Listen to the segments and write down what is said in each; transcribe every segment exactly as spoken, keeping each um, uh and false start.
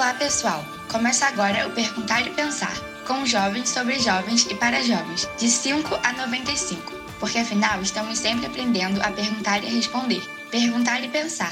Olá, pessoal! Começa agora o Perguntar e Pensar, com jovens sobre jovens e para jovens, de cinco a noventa e cinco, porque afinal estamos sempre aprendendo a perguntar e a responder. Perguntar e Pensar.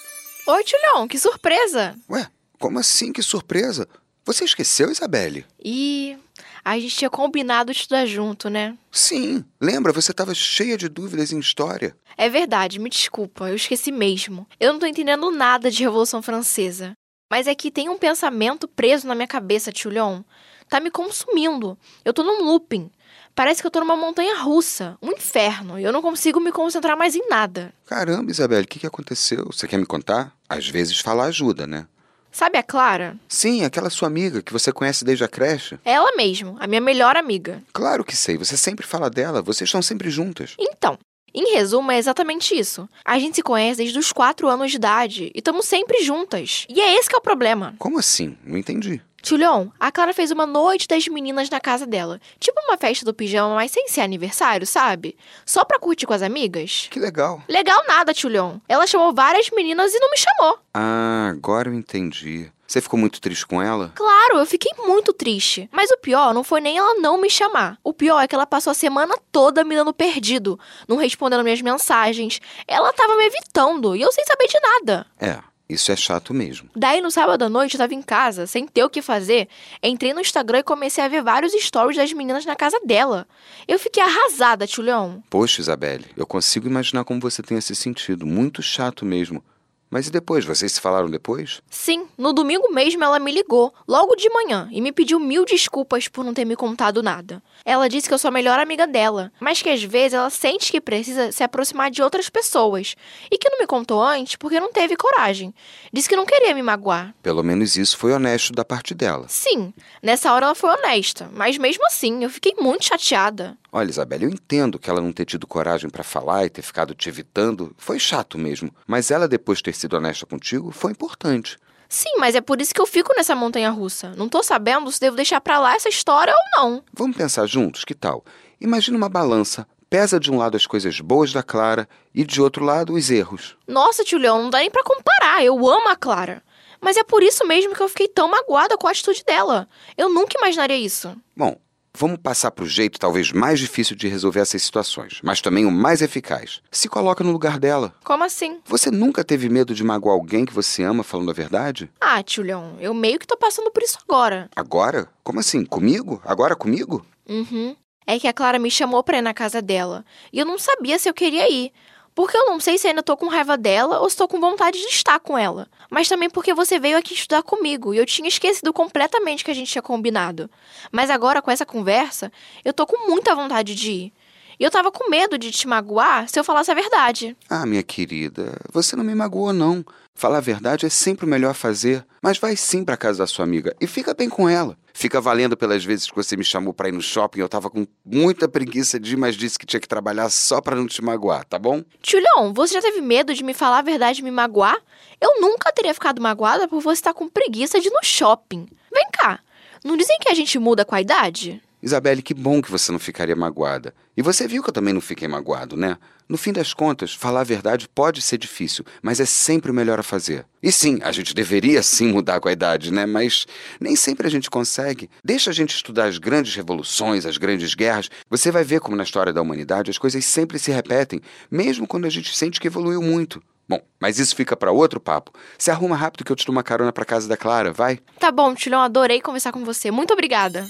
Oi, Tulhão, que surpresa! Ué, como assim, que surpresa? Você esqueceu, Isabelle? E a gente tinha combinado estudar junto, né? Sim, lembra? Você estava cheia de dúvidas em história. É verdade, me desculpa, eu esqueci mesmo. Eu não tô entendendo nada de Revolução Francesa. Mas é que tem um pensamento preso na minha cabeça, Tulhão. Tá me consumindo. Eu tô num looping. Parece que eu tô numa montanha russa, um inferno, e eu não consigo me concentrar mais em nada. Caramba, Isabelle, o que, que aconteceu? Você quer me contar? Às vezes falar ajuda, né? Sabe a Clara? Sim, aquela sua amiga que você conhece desde a creche. Ela mesmo, a minha melhor amiga. Claro que sei, você sempre fala dela, vocês estão sempre juntas. Então, em resumo, é exatamente isso. A gente se conhece desde os quatro anos de idade e estamos sempre juntas. E é esse que é o problema. Como assim? Não entendi. Tulhão, a Clara fez uma noite das meninas na casa dela. Tipo uma festa do pijama, mas sem ser aniversário, sabe? Só pra curtir com as amigas. Que legal. Legal nada, Tulhão. Ela chamou várias meninas e não me chamou. Ah, agora eu entendi. Você ficou muito triste com ela? Claro, eu fiquei muito triste. Mas o pior não foi nem ela não me chamar. O pior é que ela passou a semana toda me dando perdido, não respondendo minhas mensagens. Ela tava me evitando e eu sem saber de nada. É, isso é chato mesmo. Daí, no sábado à noite, eu tava em casa, sem ter o que fazer. Entrei no Instagram e comecei a ver vários stories das meninas na casa dela. Eu fiquei arrasada, Tulhão. Poxa, Isabelle, eu consigo imaginar como você tenha se sentido. Muito chato mesmo. Mas e depois? Vocês se falaram depois? Sim, no domingo mesmo ela me ligou, logo de manhã, e me pediu mil desculpas por não ter me contado nada. Ela disse que eu sou a melhor amiga dela, mas que às vezes ela sente que precisa se aproximar de outras pessoas, e que não me contou antes porque não teve coragem. Disse que não queria me magoar. Pelo menos isso foi honesto da parte dela. Sim, nessa hora ela foi honesta, mas mesmo assim eu fiquei muito chateada. Olha, Isabelle, eu entendo que ela não ter tido coragem pra falar e ter ficado te evitando. Foi chato mesmo. Mas ela, depois ter sido honesta contigo, foi importante. Sim, mas é por isso que eu fico nessa montanha-russa. Não tô sabendo se devo deixar pra lá essa história ou não. Vamos pensar juntos, que tal? Imagina uma balança. Pesa de um lado as coisas boas da Clara e de outro lado os erros. Nossa, Tulhão, não dá nem pra comparar. Eu amo a Clara. Mas é por isso mesmo que eu fiquei tão magoada com a atitude dela. Eu nunca imaginaria isso. Bom, vamos passar para o jeito talvez mais difícil de resolver essas situações, mas também o mais eficaz. Se coloca no lugar dela. Como assim? Você nunca teve medo de magoar alguém que você ama falando a verdade? Ah, Tulhão, eu meio que tô passando por isso agora. Agora? Como assim? Comigo? Agora comigo? Uhum. É que a Clara me chamou pra ir na casa dela. E eu não sabia se eu queria ir. Porque eu não sei se ainda tô com raiva dela ou se tô com vontade de estar com ela. Mas também porque você veio aqui estudar comigo e eu tinha esquecido completamente que a gente tinha combinado. Mas agora, com essa conversa, eu tô com muita vontade de ir. E eu tava com medo de te magoar se eu falasse a verdade. Ah, minha querida, você não me magoou, não. Falar a verdade é sempre o melhor a fazer. Mas vai sim pra casa da sua amiga e fica bem com ela. Fica valendo pelas vezes que você me chamou pra ir no shopping. Eu tava com muita preguiça de ir, mas disse que tinha que trabalhar só pra não te magoar, tá bom? Tulhão, você já teve medo de me falar a verdade e me magoar? Eu nunca teria ficado magoada por você estar com preguiça de ir no shopping. Vem cá, não dizem que a gente muda com a idade? Isabelle, que bom que você não ficaria magoada. E você viu que eu também não fiquei magoado, né? No fim das contas, falar a verdade pode ser difícil, mas é sempre o melhor a fazer. E sim, a gente deveria sim mudar com a idade, né? Mas nem sempre a gente consegue. Deixa a gente estudar as grandes revoluções, as grandes guerras. Você vai ver como na história da humanidade as coisas sempre se repetem, mesmo quando a gente sente que evoluiu muito. Bom, mas isso fica para outro papo. Se arruma rápido que eu te dou uma carona para casa da Clara, vai? Tá bom, Tulhão, adorei conversar com você. Muito obrigada.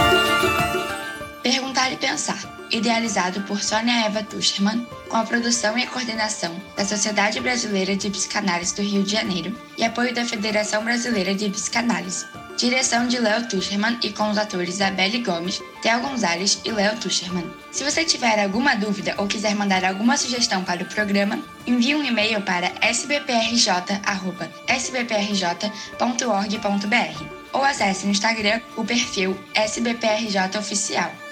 Perguntar e Pensar, idealizado por Sônia Eva Tuschermann, com a produção e a coordenação da Sociedade Brasileira de Psicanálise do Rio de Janeiro e apoio da Federação Brasileira de Psicanálise. Direção de Léo Tuschermann e com os atores Isabelle Gomes, Theo Gonzalez e Léo Tuschermann. Se você tiver alguma dúvida ou quiser mandar alguma sugestão para o programa, envie um e-mail para s b p r j arroba s b p r j ponto org ponto b r ou acesse no Instagram o perfil S B P R J Oficial.